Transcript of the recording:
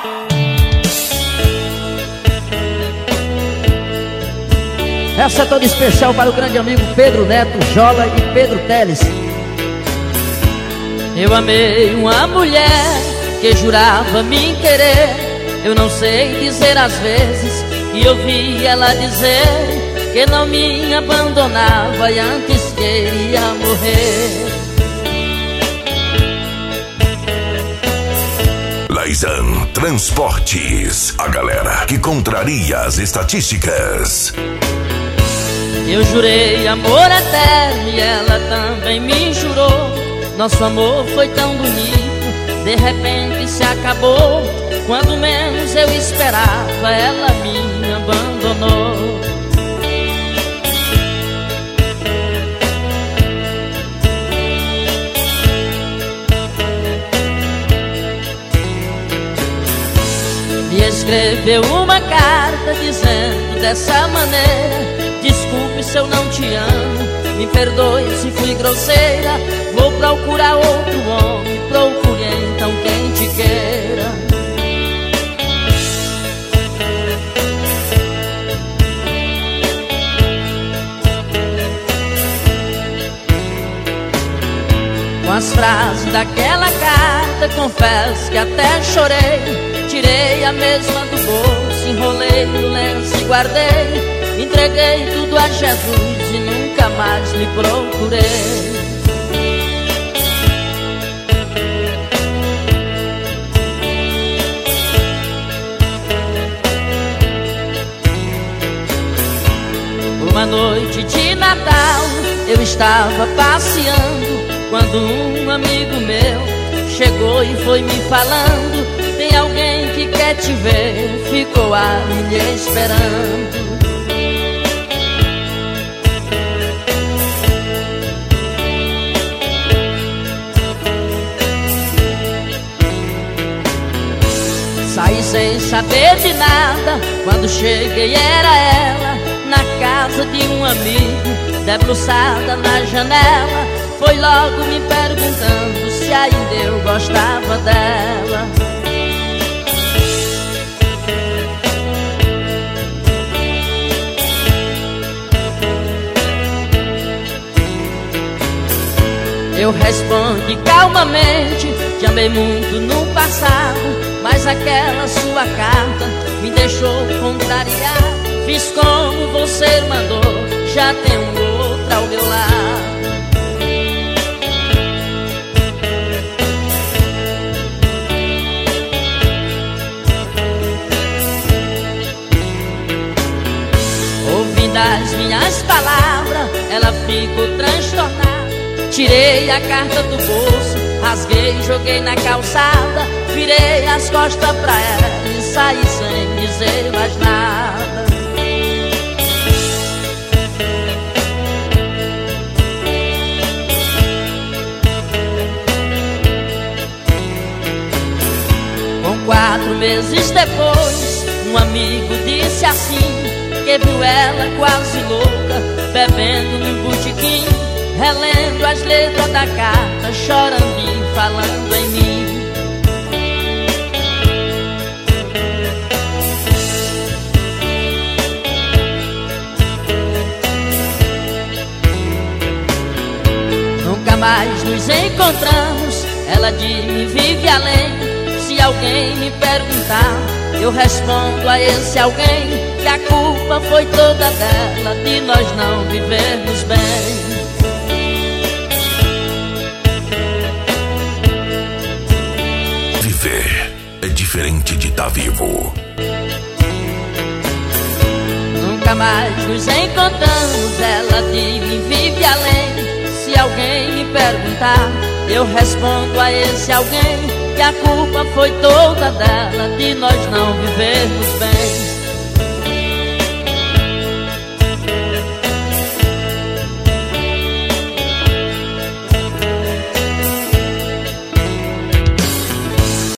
Essa é toda especial para o grande amigo Pedro Neto, Jola e Pedro Teles. Eu amei uma mulher que jurava me querer. Eu não sei dizer às vezes que ouvi ela dizer que não me abandonava e antes queria morrer. Laisan Transportes, a galera que contraria as estatísticas. Eu jurei amor eterno e ela também me jurou. Nosso amor foi tão bonito, de repente se acabou. Quando menos eu esperava, ela me abandonou. Me escreveu uma carta dizendo dessa maneira: desculpe se eu não te amo, me perdoe se fui grosseira. Vou procurar outro homem, procure então quem te queira. Com as frases daquela carta, confesso que até chorei. Tirei a mesma do bolso, enrolei no lenço e guardei. Entreguei tudo a Jesus e nunca mais lhe procurei. Uma noite de Natal eu estava passeando quando um amigo meu chegou e foi me falando: tem alguém que quer te ver, ficou ali lhe esperando. Saí sem saber de nada, quando cheguei era ela, na casa de um amigo, debruçada na janela. Foi logo me perguntando se ainda eu gostava dela. Eu respondi calmamente: te amei muito no passado, mas aquela sua carta me deixou contrariado. Fiz como você mandou, já tem um outro ao meu lado. Ouvindo as minhas palavras, ela ficou transtornada. Tirei a carta do bolso, rasguei, joguei na calçada. Virei as costas pra ela e saí sem dizer mais nada. Com 4 meses depois, um amigo disse assim: que viu ela quase louca, bebendo num botequim, relendo as letras da carta, chorando e falando em mim. Nunca mais nos encontramos, ela de mim vive além. Se alguém me perguntar, eu respondo a esse alguém que a culpa foi toda dela, de nós não vivermos bem. Viver é diferente de estar vivo. Nunca mais nos encontramos, ela de mim vive além. Se alguém me perguntar, eu respondo a esse alguém que a culpa foi toda dela, de nós não vivermos bem.